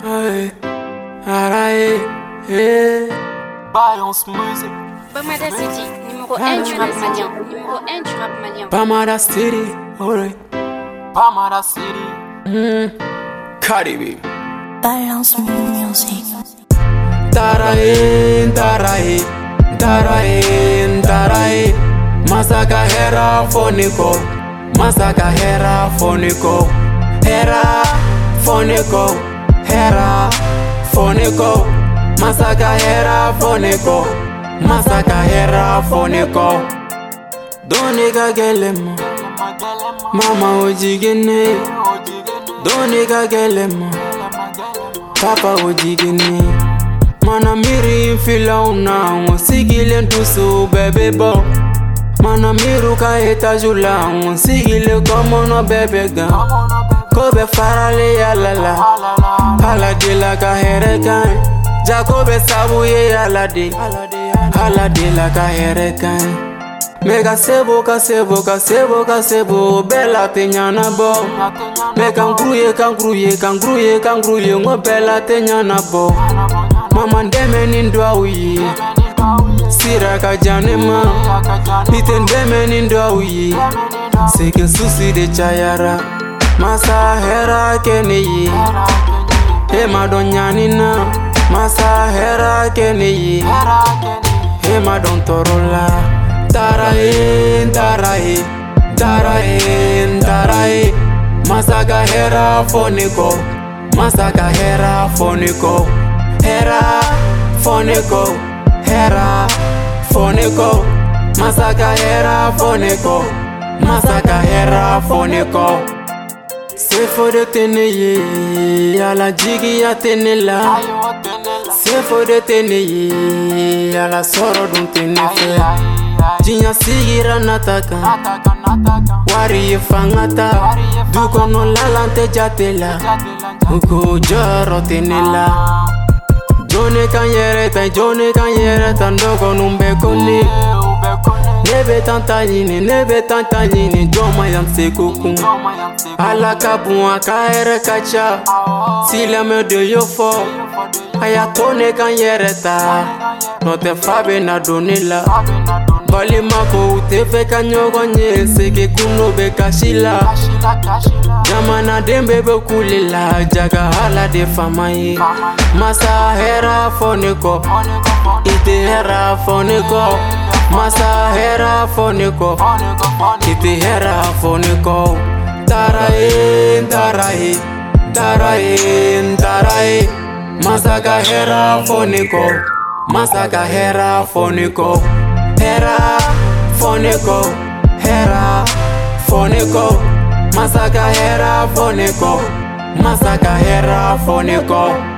Aïe, aïe, aïe. Balance musique. Bamada City, numéro 1 du rap malien. Numéro 1 du rap malien. Bamada City, alright. Bamada City. Cardi B. Balance music. Tarain, tarain, tarain, tarain. Masaka hera foniko. Masaka hera foniko. Hera foniko. Hera foniko. Masaka hera foniko. Masaka hera foniko. Doniga gelemo. Mama ojigene. Doniga gelemo. Papa ojigene. Mana miri fila una sigile ntusu bebe bo. Mana miru ka etajula sigile komo no bebe ga. Kobe farale ya lala. Hala de la ka herekan. Jacobe sabu ye hala de. Hala de la ka herekan. Mega sebo ka sebo ka sebo ka sebo bela tenyana bo. Mega kangruye ngo bela tenyana bo. Mama ndeme nindwa uyi Sira kajanema Ite ndeme nindwa uyi Seke susi de chayara Masa hera keneyi Hema don nyanina Masa hera keneyi Hema don torola Tarain, tarain, tarain, tarain. Masaka hera foniko. Masaka hera foniko. Hera foniko. Hera foniko. Masaka hera foniko. Masaka hera foniko. Sefo de teneye ala jigi ya tenela. Sefo de teneye ala soro dun tenefe. Jinya sigira nataka Wari fangata Dukono lalante jatela Uko jaro tenela Jone kan yereta Ndoko numbe koni Nebe tanta yini Joma yam se kuku Ala kapu akaere kacha Sila me de yofo Ayatone kan yereta Note fabe na donela Bali mako utefe kanyogo nye Seke kuno be kashila Jamana dembe be kulila Jaga hala de famaye Masa hera foniko Ite hera foniko Masa hera foniko Ite hera foniko Tarain, tarain, tarain, tarain. Masaka hera foniko Masaka hera foniko Hera foniko. Hera foniko. Masaka hera foniko. Masaka hera foniko.